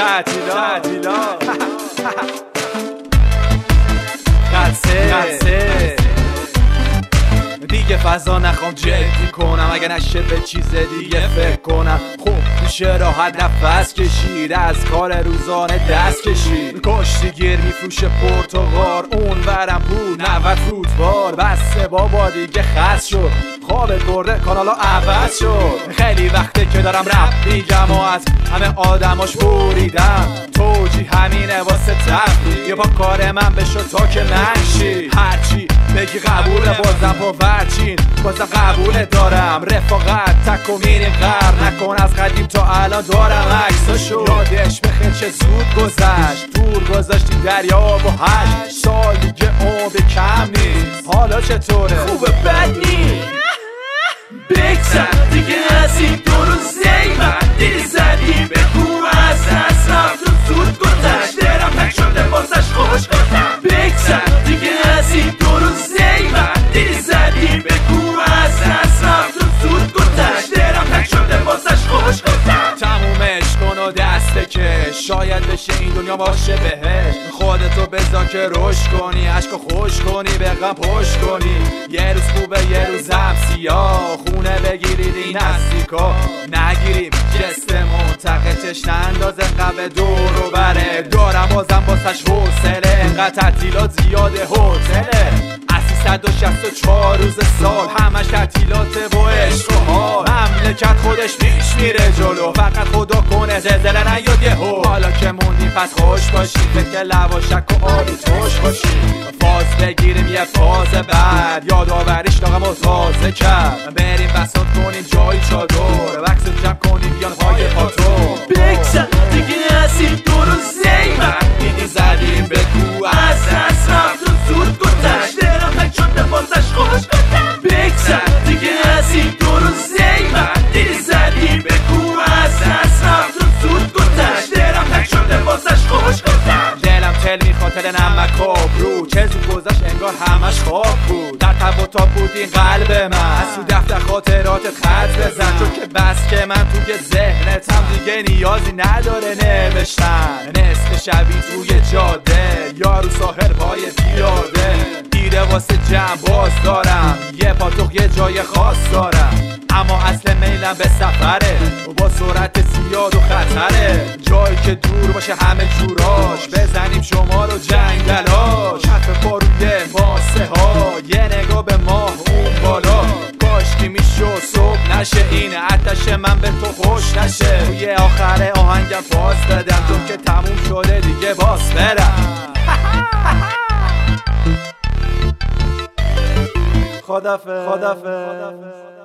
تعطیلات قصه دیگه فضا نخوام جدی کنم، اگه نشه به چیز دیگه فکر کنم. خب میشه راحت نفس کشید، از کار روزانه دست کشید. کشتیگیر میفروشه پرتقال، اون ورم بود 90 فوتبال. بسه بابا دیگه خست شد، خوابت برده کانالا عوض شد. خیلی وقته که دارم رپ میگم و از همه آدماش بریدم. توجی همینه واسه تفریح، یه با کار من بشو تا که منشی. هرچی بگی قبوله، بازم با ورچین بازم قبوله دارم. رفاقت تک و میریم غر، نکن از قدیم تا الان دارم عکساشو. یادش بخیر چه زود گذشت، دور گذاشتی دریا و 8 سال دیگه عمر کم نیست. حالا چطوره؟ خوبه بد نیست، بگذر دیگه از این دو روز زیبت. دیر زدی بگو از دست رفت و زود گذشت. درم تک شده بازش خوش گفتم. بگذر دیگه از این دو روز زیبت. دیر زدی بگو از دست رفت و زود گذشت. درم تک شده بازش خوش گفتم. تمومش کن و دسته کش، شاید بشه این دنیا باشه بهش. خودتو بذار که رشد کنی، عشقو خوش کنی، به غم پشت کنی. یه روز خوبه یه روزم سیاه، خونه بگیرید این استیکا نگیریم. جست منتقشش نندازه قبه دور و بره. دارم بازم باسش حوصله، انقدر تعطیلات زیاده هتله. 364 روز سال همش تعطیلاته با عشق و حال. مملکت خودش پیش میره جلو، فقط خدا کنه زلزله نیاد یهو. حالا که موندیم پس خوش باشیم، فکر لواشک و آلو توش باشیم. فاز بگیریم یه فاز بعد، یادآوریش داغمو تازه کرد. بریم بساط کنیم جایی چادر، وکس جمع کنیم بیان پای پاتو. بگذر دیگه از این دو روز زیبت. دیدی زدیم بگو از دست رفت و زود گذشت. شده بازش خوش گفتم. بگذر دیگه از این دو روز زیبت. دیر زدی بگو از دست رفت و زود گذشت. درم تک شده بازش خوش گفتم. دلم تل میخاطر نمک آبرو، چه زود گذشت انگار همش خواب بود. در تب و تاب بود این قلب من، از تو دفتر خاطراتت خط بزن. چون که بس که من توی ذهنتم دیگه نیازی نداره نوشتن. نصف شبی توی جاده، یارو ساحل پای پیاده. دیره واسه جمع باز دارم، یه پاتوق یه جای خاص دارم. اما اصل میلم به سفره، با سرعت زیاد و خطره. جایی که دور باشه همه جوراش، بزنیم شمال و جنگلاش. حرف پا روی ماسه ها، یه نگاه به ماه اون بالا. کاشکی میشو صبح نشه، این آتش من به تو خوش نشه. توی آخر آهنگم فاز بدم، چون که تموم شده دیگه باز برم. خدافظ.